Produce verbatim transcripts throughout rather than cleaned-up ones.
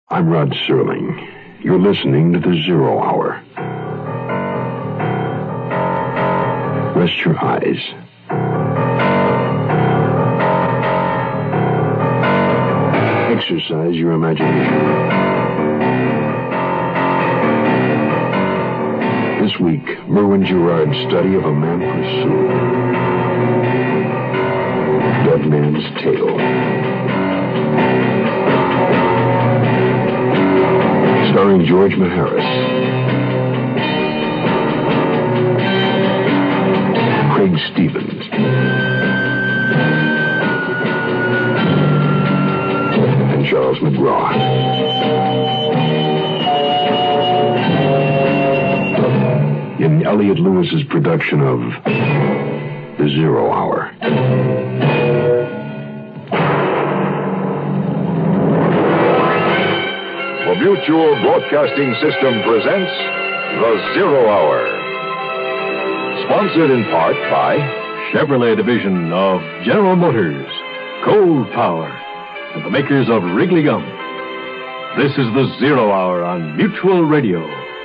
I'm Rod Serling. You're listening to The Zero Hour. Rest your eyes. Exercise your imagination. This week, Merwin Gerard's study of a man pursued. Dead Man's Tale. Starring George Maharis. Craig Stevens. And Charles McGraw. In Elliot Lewis's production of The Zero Hour. The Mutual Broadcasting System presents The Zero Hour. Sponsored in part by Chevrolet Division of General Motors, Cold Power, and the makers of Wrigley Gum. This is The Zero Hour on Mutual Radio.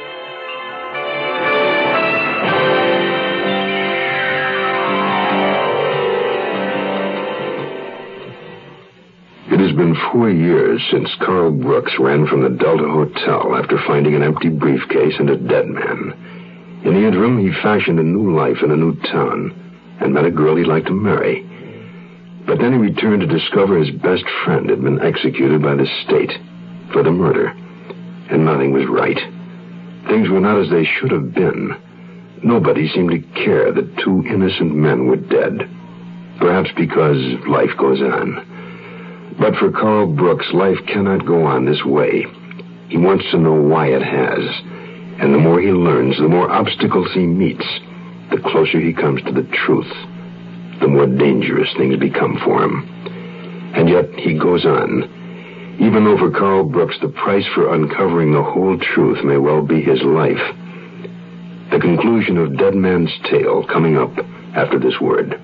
It has been four years since Carl Brooks ran from the Delta Hotel after finding an empty briefcase and a dead man. In the interim, he fashioned a new life in a new town and met a girl he'd like to marry. But then he returned to discover his best friend had been executed by the state for the murder, and nothing was right. Things were not as they should have been. Nobody seemed to care that two innocent men were dead, perhaps because life goes on. But for Carl Brooks, life cannot go on this way. He wants to know why it has. And the more he learns, the more obstacles he meets, the closer he comes to the truth, the more dangerous things become for him. And yet, he goes on. Even though for Carl Brooks, the price for uncovering the whole truth may well be his life. The conclusion of Dead Man's Tale coming up after this word.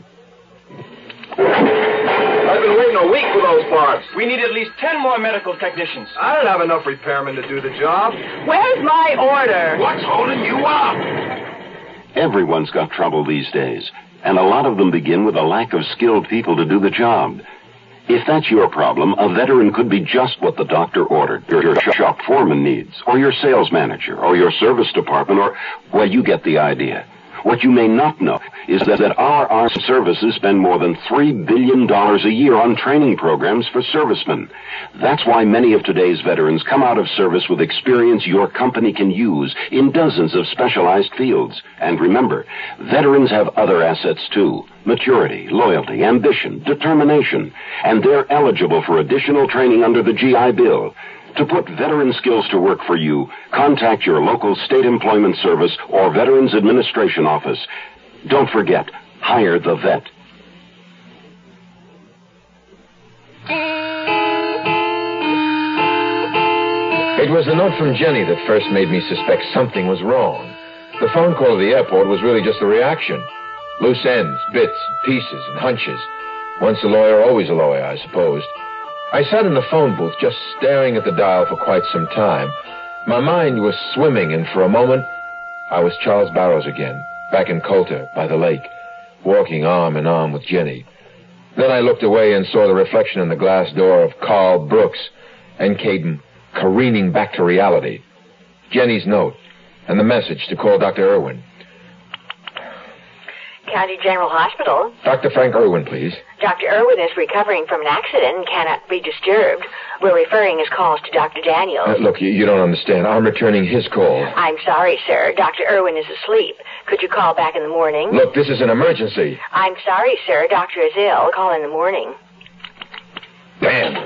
I've been waiting a week for those parts. We need at least ten more medical technicians. I don't have enough repairmen to do the job. Where's my order? What's holding you up? Everyone's got trouble these days, and a lot of them begin with a lack of skilled people to do the job. If that's your problem, a veteran could be just what the doctor ordered, or your shop foreman needs, or your sales manager, or your service department, or, well, you get the idea. What you may not know is that, that our armed services spend more than three billion dollars a year on training programs for servicemen. That's why many of today's veterans come out of service with experience your company can use in dozens of specialized fields. And remember, veterans have other assets too. Maturity, loyalty, ambition, determination. And they're eligible for additional training under the G I Bill. To put veteran skills to work for you, contact your local state employment service or Veterans Administration office. Don't forget, hire the vet. It was the note from Jenny that first made me suspect something was wrong. The phone call to the airport was really just a reaction. Loose ends, bits, pieces, and hunches. Once a lawyer, always a lawyer, I supposed. I sat in the phone booth just staring at the dial for quite some time. My mind was swimming, and for a moment, I was Charles Barrows again, back in Coulter, by the lake, walking arm in arm with Jenny. Then I looked away and saw the reflection in the glass door of Carl Brooks, and came careening back to reality. Jenny's note, and the message to call Doctor Irwin. County General Hospital. Doctor Frank Irwin, please. Doctor Irwin is recovering from an accident and cannot be disturbed. We're referring his calls to Doctor Daniels. Uh, look, you, you don't understand. I'm returning his call. I'm sorry, sir. Doctor Irwin is asleep. Could you call back in the morning? Look, this is an emergency. I'm sorry, sir. Doctor is ill. Call in the morning. Damn.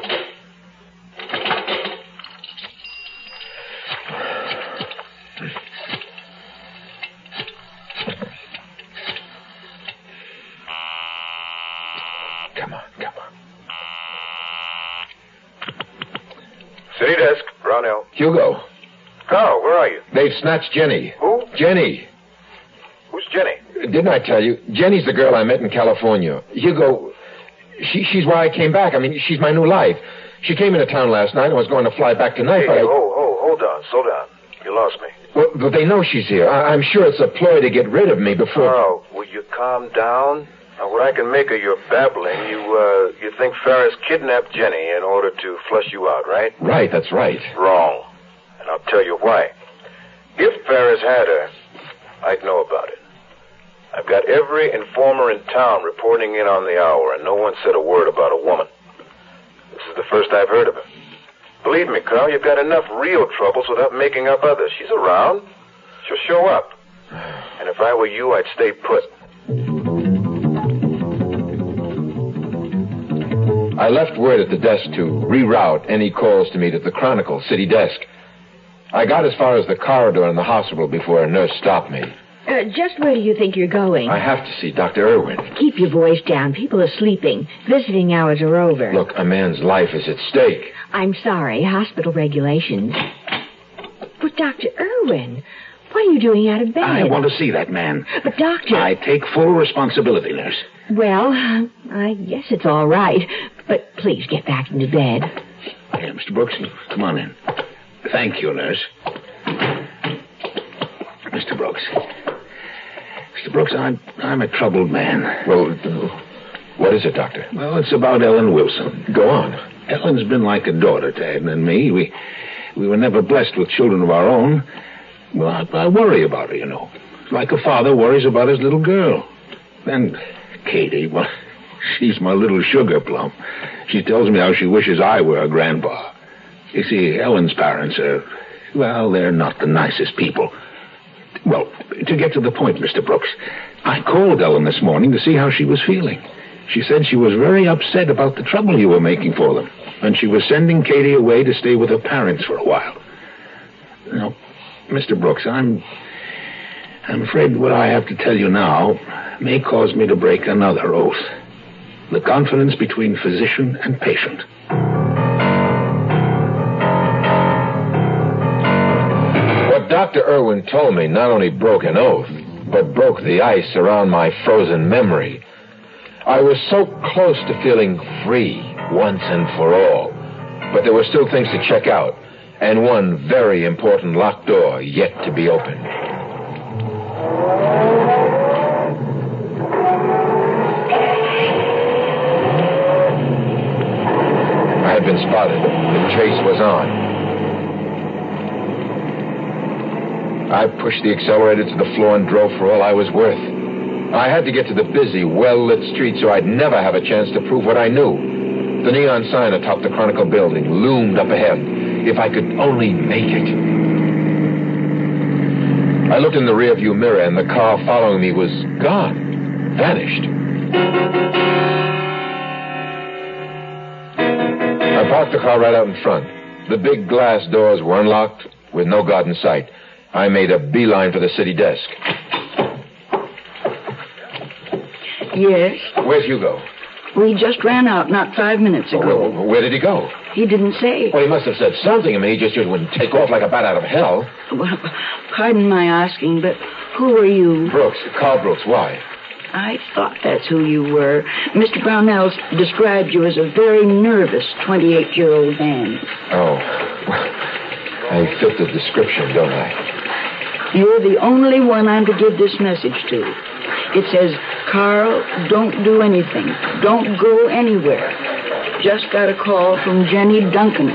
City desk, Brownell. Hugo. Carl, where are you? They've snatched Jenny. Who? Jenny. Who's Jenny? Didn't I tell you? Jenny's the girl I met in California. Hugo, she, she's why I came back. I mean, she's my new life. She came into town last night and was going to fly back tonight, Hey, but I... oh, oh, hold on, slow down. You lost me. Well, but they know she's here. I- I'm sure it's a ploy to get rid of me before... Carl, will you calm down? Now, what I can make of your babbling, you, uh, you think Ferris kidnapped Jenny in order to flush you out, right? Right, that's right. Wrong. And I'll tell you why. If Ferris had her, I'd know about it. I've got every informer in town reporting in on the hour, and no one said a word about a woman. This is the first I've heard of her. Believe me, Carl, you've got enough real troubles without making up others. She's around. She'll show up. And if I were you, I'd stay put. I left word at the desk to reroute any calls to meet at the Chronicle city desk. I got as far as the corridor in the hospital before a nurse stopped me. Uh, just where do you think you're going? I have to see Doctor Irwin. Keep your voice down. People are sleeping. Visiting hours are over. Look, a man's life is at stake. I'm sorry. Hospital regulations. But Doctor Irwin, what are you doing out of bed? I want to see that man. But, Doctor... I take full responsibility, nurse. Well, I guess it's all right. But please get back into bed. Hey, Mister Brooks, come on in. Thank you, nurse. Mister Brooks. Mister Brooks, I'm I'm a troubled man. Well, what is it, Doctor? Well, it's about Ellen Wilson. Go on. Ellen's been like a daughter to Ed and me. We we were never blessed with children of our own. Well, I, I worry about her, you know. Like a father worries about his little girl. And Katie, well, she's my little sugar plum. She tells me how she wishes I were her grandpa. You see, Ellen's parents are, well, they're not the nicest people. Well, to get to the point, Mister Brooks, I called Ellen this morning to see how she was feeling. She said she was very upset about the trouble you were making for them, and she was sending Katie away to stay with her parents for a while. Now, Mister Brooks, I'm... I'm afraid what I have to tell you now may cause me to break another oath. The confidence between physician and patient. What Doctor Irwin told me not only broke an oath, but broke the ice around my frozen memory. I was so close to feeling free once and for all. But there were still things to check out, and one very important locked door yet to be opened. I had been spotted. The chase was on. I pushed the accelerator to the floor and drove for all I was worth. I had to get to the busy, well-lit street so I'd never have a chance to prove what I knew. The neon sign atop the Chronicle building loomed up ahead. If I could only make it. I looked in the rearview mirror, and the car following me was gone. Vanished. I parked the car right out in front. The big glass doors were unlocked, with no guard in sight. I made a beeline for the city desk. Yes? Where's Hugo? We just ran out not five minutes ago. Oh, well, where did he go? He didn't say. Well, he must have said something. I mean, he just wouldn't take off like a bat out of hell. Well, pardon my asking, but who are you? Brooks. Carl Brooks. Why? I thought that's who you were. Mister Brownell described you as a very nervous twenty-eight-year-old man. Oh. I fit the description, don't I? You're the only one I'm to give this message to. It says, Carl, don't do anything. Don't go anywhere. Just got a call from Jenny Duncan.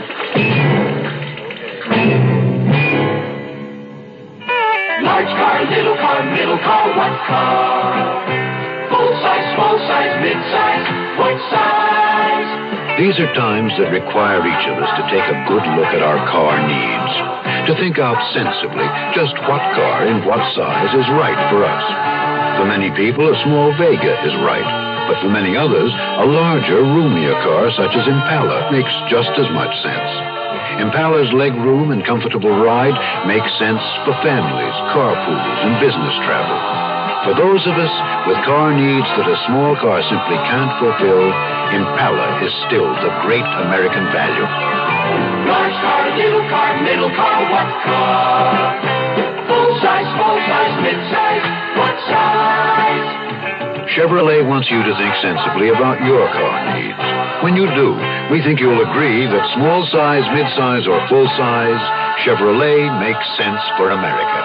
Large car, little car, middle car, what car? Full size, small size, mid size, what size? These are times that require each of us to take a good look at our car needs. To think out sensibly just what car in what size is right for us. For many people, a small Vega is right. But for many others, a larger, roomier car such as Impala makes just as much sense. Impala's legroom and comfortable ride make sense for families, carpools, and business travel. For those of us with car needs that a small car simply can't fulfill, Impala is still the great American value. Large car, little car, middle car, what car? Full size, small size, mid size, what size? Chevrolet wants you to think sensibly about your car needs. When you do, we think you'll agree that small size, mid-size, or full size, Chevrolet makes sense for America.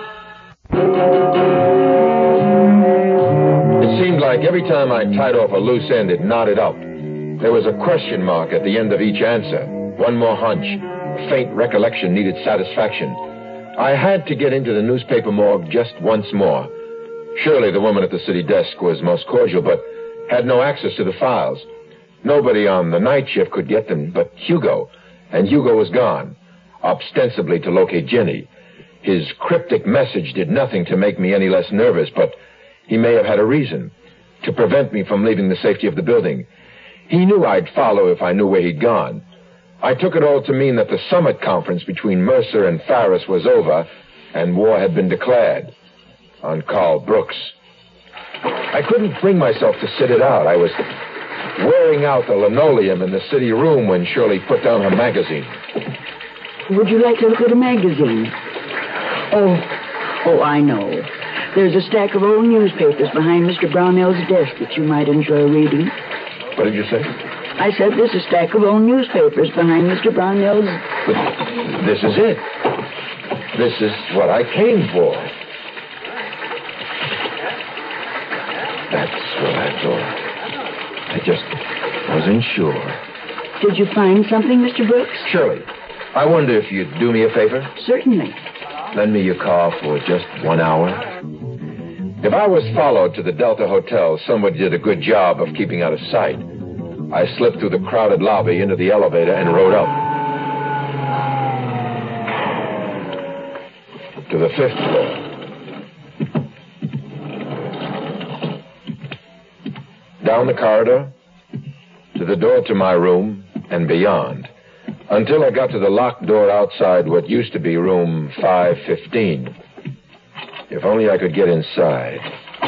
It seemed like every time I tied off a loose end, it knotted up. There was a question mark at the end of each answer. One more hunch. A faint recollection needed satisfaction. I had to get into the newspaper morgue just once more. Shirley, the woman at the city desk, was most cordial, but had no access to the files. Nobody on the night shift could get them but Hugo, and Hugo was gone, ostensibly to locate Jenny. His cryptic message did nothing to make me any less nervous, but he may have had a reason, to prevent me from leaving the safety of the building. He knew I'd follow if I knew where he'd gone. I took it all to mean that the summit conference between Mercer and Farris was over, and war had been declared on Carl Brooks. I couldn't bring myself to sit it out. I was wearing out the linoleum in the city room when Shirley put down her magazine. Would you like to look at a magazine? Oh, oh, I know. There's a stack of old newspapers behind Mister Brownell's desk that you might enjoy reading. What did you say? I said there's a stack of old newspapers behind Mister Brownell's... But this is it. This is what I came for. That's what I thought. I just wasn't sure. Did you find something, Mister Brooks? Shirley, I wonder if you'd do me a favor? Certainly. Lend me your car for just one hour. If I was followed to the Delta Hotel, somebody did a good job of keeping out of sight. I slipped through the crowded lobby into the elevator and rode up. To the fifth floor. Down the corridor, to the door to my room, and beyond, until I got to the locked door outside what used to be room five fifteen. If only I could get inside.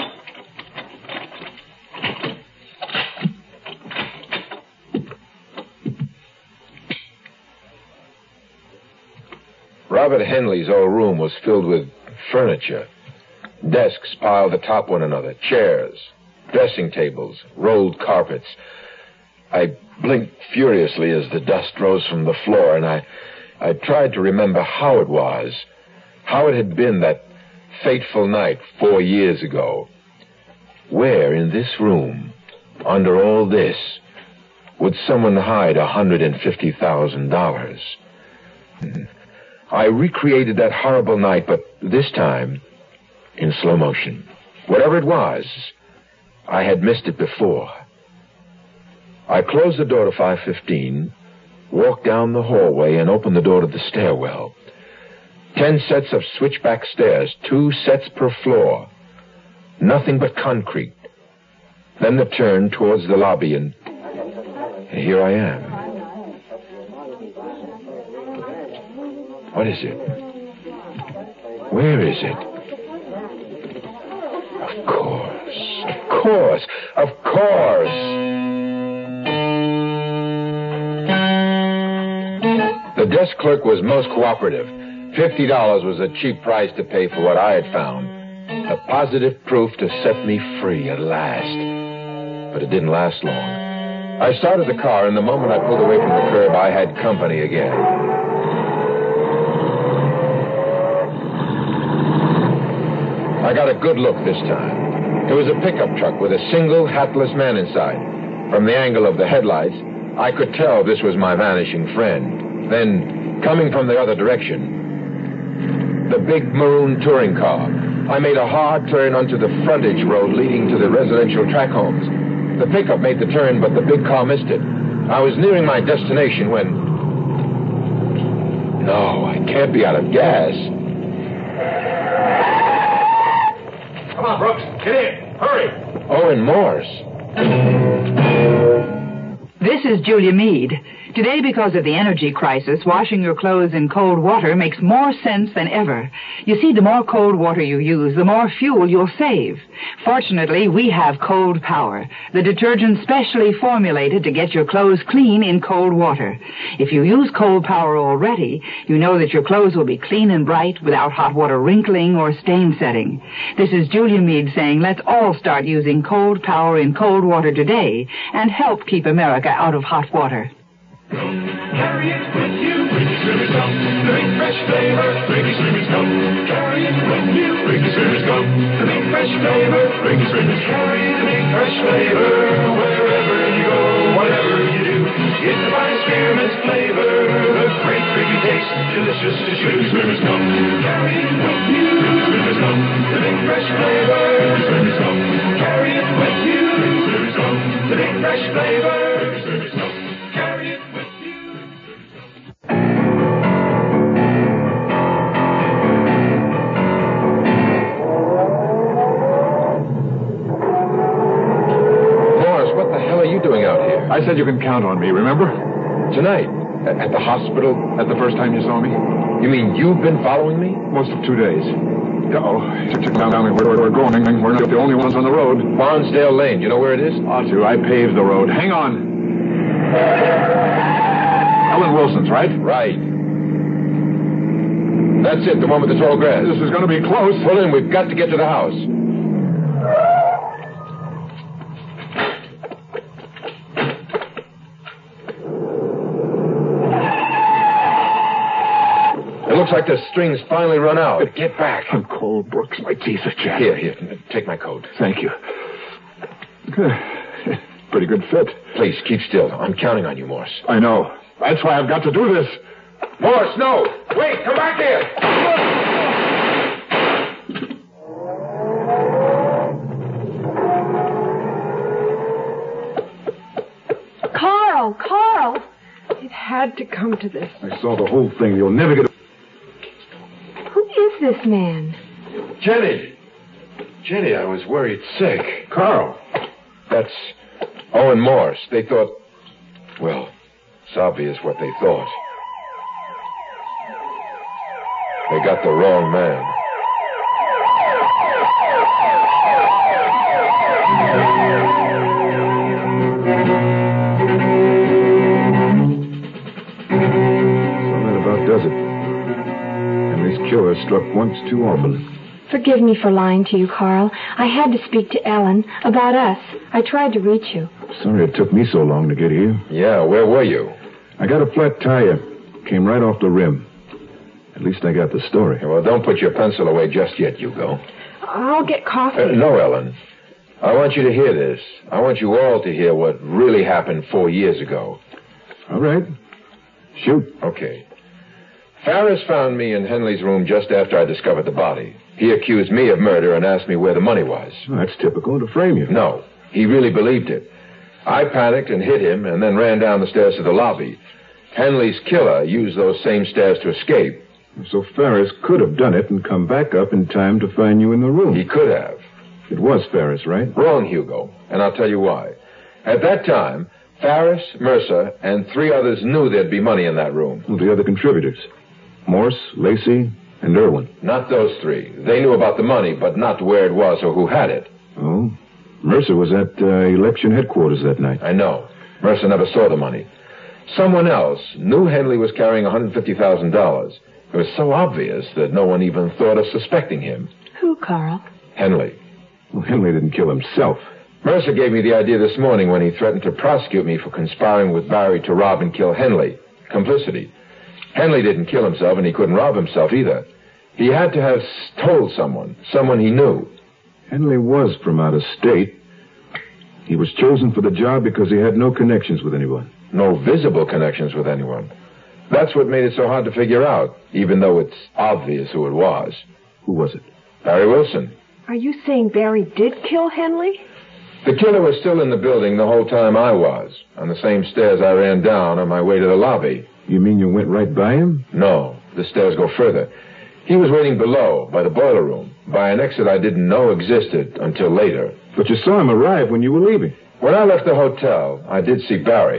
Robert Henley's old room was filled with furniture. Desks piled atop one another, chairs, dressing tables, rolled carpets. I blinked furiously as the dust rose from the floor, and I, I tried to remember how it was, how it had been that fateful night four years ago. Where in this room, under all this, would someone hide one hundred fifty thousand dollars? I recreated that horrible night, but this time in slow motion. Whatever it was, I had missed it before. I closed the door to five fifteen, walked down the hallway, and opened the door to the stairwell. Ten sets of switchback stairs, two sets per floor. Nothing but concrete. Then the turn towards the lobby, and here I am. What is it? Where is it? Of course, of course, of course. The desk clerk was most cooperative. Fifty dollars was a cheap price to pay for what I had found. A positive proof to set me free at last. But it didn't last long. I started the car, and the moment I pulled away from the curb, I had company again. I got a good look this time. It was a pickup truck with a single hatless man inside. From the angle of the headlights, I could tell this was my vanishing friend. Then, coming from the other direction, the big maroon touring car. I made a hard turn onto the frontage road leading to the residential track homes. The pickup made the turn, but the big car missed it. I was nearing my destination when... No, I can't be out of gas. Come on, Brooks. Get in. Hurry. Owen Morse. This is Julia Meade. Today, because of the energy crisis, washing your clothes in cold water makes more sense than ever. You see, the more cold water you use, the more fuel you'll save. Fortunately, we have Cold Power, the detergent specially formulated to get your clothes clean in cold water. If you use Cold Power already, you know that your clothes will be clean and bright without hot water wrinkling or stain setting. This is Julia Meade saying, let's all start using Cold Power in cold water today and help keep America out of hot water. Carry it with you, bring your Swimmers Gum. The big fresh flavor, bring your Swimmers Gum. Carry it with you, bring your Swimmers Gum. The big fresh flavor, bring your Swimmers. Carry the big fresh flavor wherever you go, whatever you do. It's the finest spearmint's flavor, the great big taste, delicious to shoot. Swimmers Gum. Carry it with you, bring your Swimmers Gum. The big fresh flavor, bring your Swimmers Gum. Carry it with you, bring your Swimmers Gum. The big fresh flavor, bring your Swimmers Gum. Carry it with you. Morris, what the hell are you doing out here? I said you can count on me, remember? Tonight? At, at the hospital? At the first time you saw me? You mean you've been following me? Most of two days. Uh-oh. Down where we're going. We're not the only ones on the road. Barnesdale Lane. You know where it is? Ought to. I paved the road. Hang on. Ellen Wilson's, right? Right. That's it, the one with the tall grass. This is going to be close. Pull in. We've got to get to the house. It looks like the string's finally run out. Get back. I'm cold, Brooks. My teeth are chapped. Here, here. Take my coat. Thank you. Pretty good fit. Please, keep still. I'm counting on you, Morse. I know. That's why I've got to do this. Morse, no! Wait, come back here! Carl, Carl! It had to come to this. I saw the whole thing. You'll never get... Who is this man? Jenny! Jenny, I was worried sick. Carl. That's Owen Morse. They thought... Well, it's obvious what they thought. They got the wrong man. So that about does it. Henry's killer struck once too often. Forgive me for lying to you, Carl. I had to speak to Ellen about us. I tried to reach you. Sorry it took me so long to get here. Yeah, where were you? I got a flat tire. Came right off the rim. At least I got the story. Well, don't put your pencil away just yet, Hugo. I'll get coffee. Uh, no, Ellen. I want you to hear this. I want you all to hear what really happened four years ago. All right. Shoot. Okay. Farris found me in Henley's room just after I discovered the body. He accused me of murder and asked me where the money was. Well, that's typical to frame you. No, he really believed it. I panicked and hit him and then ran down the stairs to the lobby. Henley's killer used those same stairs to escape. So Farris could have done it and come back up in time to find you in the room. He could have. It was Farris, right? Wrong, Hugo, and I'll tell you why. At that time, Farris, Mercer, and three others knew there'd be money in that room. Well, the other contributors? Morse, Lacey, and Irwin. Not those three. They knew about the money, but not where it was or who had it. Oh? Mercer was at uh, election headquarters that night. I know. Mercer never saw the money. Someone else knew Henley was carrying one hundred fifty thousand dollars. It was so obvious that no one even thought of suspecting him. Who, Carl? Henley. Well, Henley didn't kill himself. Mercer gave me the idea this morning when he threatened to prosecute me for conspiring with Barry to rob and kill Henley. Complicity. Henley didn't kill himself, and he couldn't rob himself either. He had to have told someone, someone he knew. Henley was from out of state. He was chosen for the job because he had no connections with anyone. No visible connections with anyone. That's what made it so hard to figure out, even though it's obvious who it was. Who was it? Barry Wilson. Are you saying Barry did kill Henley? The killer was still in the building the whole time I was, on the same stairs I ran down on my way to the lobby. You mean you went right by him? No, the stairs go further. He was waiting below, by the boiler room, by an exit I didn't know existed until later. But you saw him arrive when you were leaving. When I left the hotel, I did see Barry.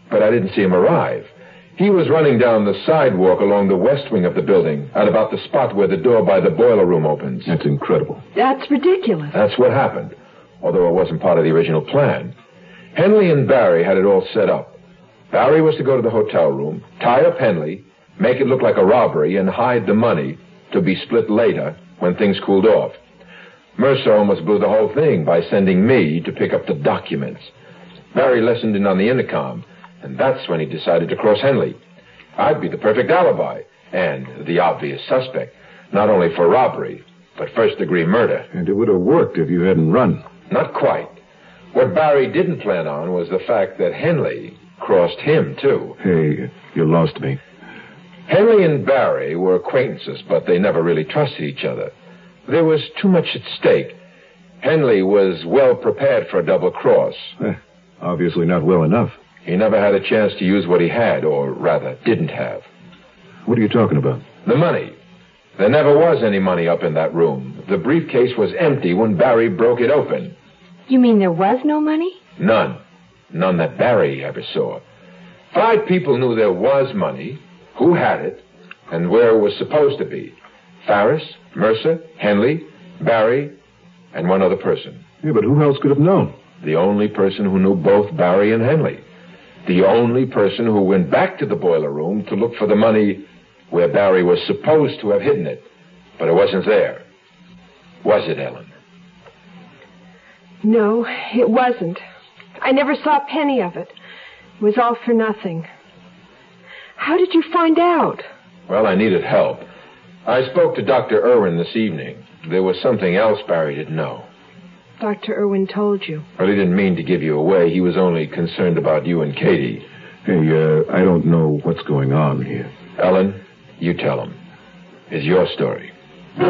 but I didn't see him arrive. He was running down the sidewalk along the west wing of the building, at about the spot where the door by the boiler room opens. That's incredible. That's ridiculous. That's what happened, although it wasn't part of the original plan. Henley and Barry had it all set up. Barry was to go to the hotel room, tie up Henley, make it look like a robbery, and hide the money to be split later when things cooled off. Mercer almost blew the whole thing by sending me to pick up the documents. Barry listened in on the intercom, and that's when he decided to cross Henley. I'd be the perfect alibi, and the obvious suspect, not only for robbery, but first-degree murder. And it would have worked if you hadn't run. Not quite. What Barry didn't plan on was the fact that Henley crossed him, too. Hey, you lost me. Henley and Barry were acquaintances, but they never really trusted each other. There was too much at stake. Henley was well prepared for a double cross. Eh, obviously not well enough. He never had a chance to use what he had, or rather, didn't have. What are you talking about? The money. There never was any money up in that room. The briefcase was empty when Barry broke it open. You mean there was no money? None. None that Barry ever saw. Five people knew there was money, who had it, and where it was supposed to be. Farris, Mercer, Henley, Barry, and one other person. Yeah, but who else could have known? The only person who knew both Barry and Henley. The only person who went back to the boiler room to look for the money where Barry was supposed to have hidden it. But it wasn't there. Was it, Ellen? No, it wasn't. I never saw a penny of it. It was all for nothing. How did you find out? Well, I needed help. I spoke to Doctor Irwin this evening. There was something else Barry didn't know. Doctor Irwin told you. Well, he didn't mean to give you away. He was only concerned about you and Katie. Hey, uh, I don't know what's going on here. Ellen, you tell him. It's your story. The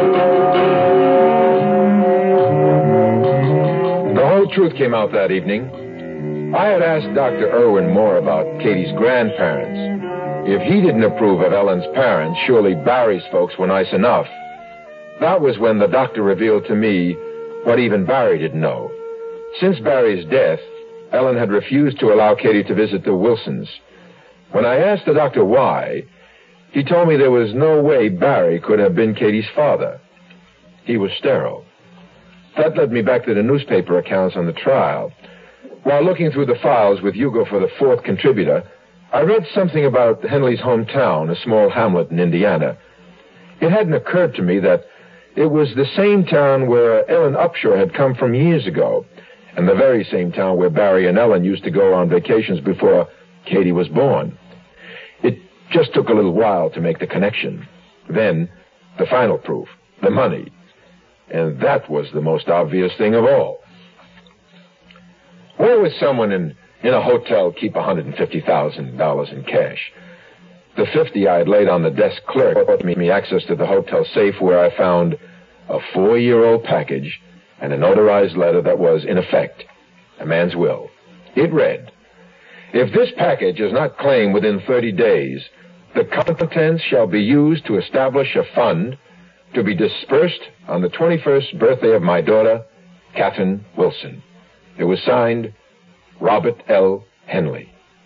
whole truth came out that evening. I had asked Doctor Irwin more about Katie's grandparents. If he didn't approve of Ellen's parents, surely Barry's folks were nice enough. That was when the doctor revealed to me what even Barry didn't know. Since Barry's death, Ellen had refused to allow Katie to visit the Wilsons. When I asked the doctor why, he told me there was no way Barry could have been Katie's father. He was sterile. That led me back to the newspaper accounts on the trial. While looking through the files with Hugo for the fourth contributor, I read something about Henley's hometown, a small hamlet in Indiana. It hadn't occurred to me that it was the same town where Ellen Upshur had come from years ago, and the very same town where Barry and Ellen used to go on vacations before Katie was born. It just took a little while to make the connection. Then, the final proof, the money. And that was the most obvious thing of all. Where would someone in, in a hotel keep one hundred fifty thousand dollars in cash? The fifty I had laid on the desk clerk brought me access to the hotel safe, where I found a four-year-old package and a notarized letter that was, in effect, a man's will. It read, "If this package is not claimed within thirty days, the contents shall be used to establish a fund to be dispersed on the twenty-first birthday of my daughter, Catherine Wilson." It was signed, Robert L. Henley.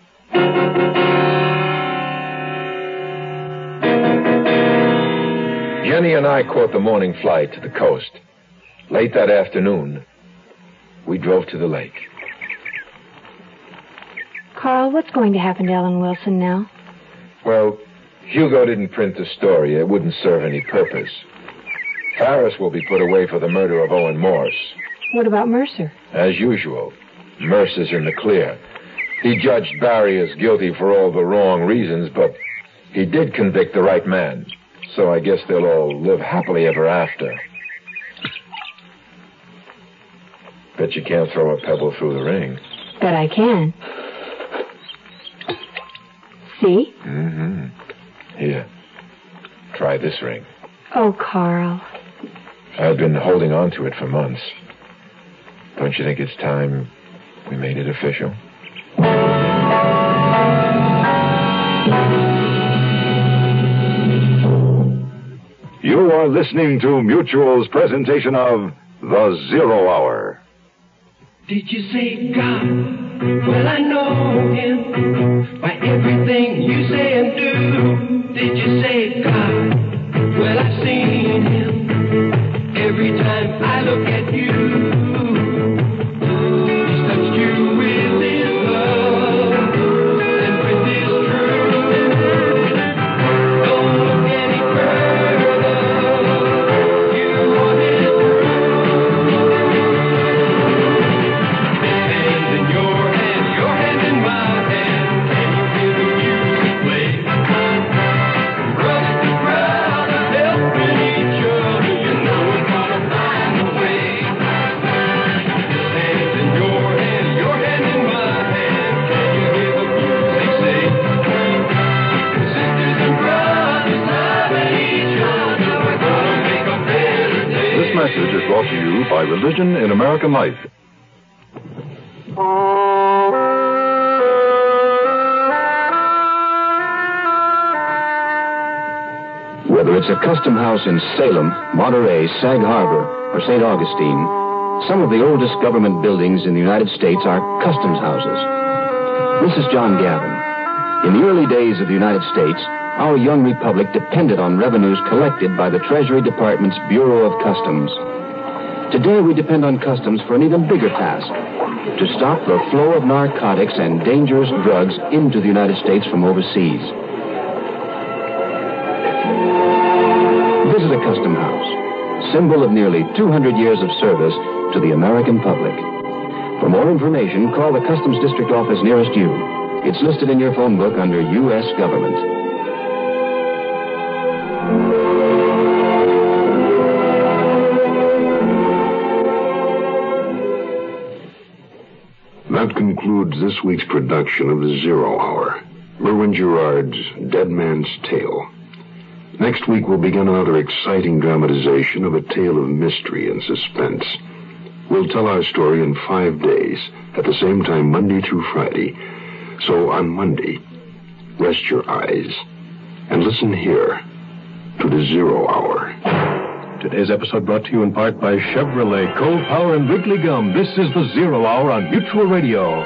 Jenny and I caught the morning flight to the coast. Late that afternoon, we drove to the lake. Carl, what's going to happen to Ellen Wilson now? Well, Hugo didn't print the story. It wouldn't serve any purpose. Farris will be put away for the murder of Owen Morse. What about Mercer? As usual, Mercer's in the clear. He judged Barry as guilty for all the wrong reasons, but he did convict the right man. So I guess they'll all live happily ever after. Bet you can't throw a pebble through the ring. Bet I can. See? Mm-hmm. Here, try this ring. Oh, Carl. I've been holding on to it for months. Don't you think it's time we made it official? You are listening to Mutual's presentation of The Zero Hour. Did you say God? Well, I know him by everything you say and do. Did you say God? Well, I've seen him every time I look at you. He's touched you with his love and with his truth. Don't look any further. You are his truth. Hands in your hand, your hand in my hand. Can you hear the music play? Brother to brother, helping each other. You know we're gonna find a way. Hands in your hand, your hand in my hand. Can you hear the music say? Sisters and brothers loving each other. We're gonna make a better day. This message is brought to you by Religion in American Life. Whether it's a custom house in Salem, Monterey, Sag Harbor, or Saint Augustine, some of the oldest government buildings in the United States are customs houses. This is John Gavin. In the early days of the United States, our young republic depended on revenues collected by the Treasury Department's Bureau of Customs. Today, we depend on customs for an even bigger task: to stop the flow of narcotics and dangerous drugs into the United States from overseas. This is a custom house, symbol of nearly two hundred years of service to the American public. For more information, call the Customs District Office nearest you. It's listed in your phone book under U S Government. That concludes this week's production of The Zero Hour, Merwin Gerard's Dead Man's Tale. Next week, we'll begin another exciting dramatization of a tale of mystery and suspense. We'll tell our story in five days, at the same time Monday through Friday. So on Monday, rest your eyes and listen here to The Zero Hour. Today's episode brought to you in part by Chevrolet, Cold Power, and Wrigley Gum. This is The Zero Hour on Mutual Radio.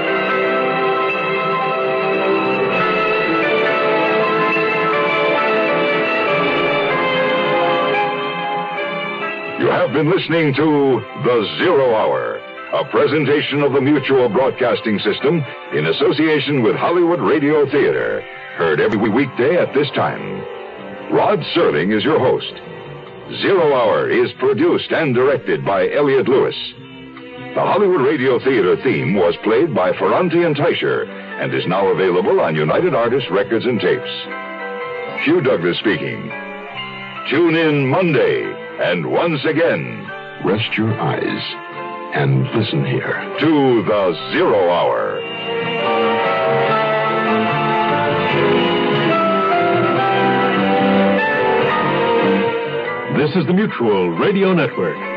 You have been listening to The Zero Hour, a presentation of the Mutual Broadcasting System in association with Hollywood Radio Theater. Heard every weekday at this time. Rod Serling is your host. Zero Hour is produced and directed by Elliot Lewis. The Hollywood Radio Theater theme was played by Ferranti and Teicher and is now available on United Artists Records and Tapes. Hugh Douglas speaking. Tune in Monday, and once again, rest your eyes and listen here to The Zero Hour. This is the Mutual Radio Network.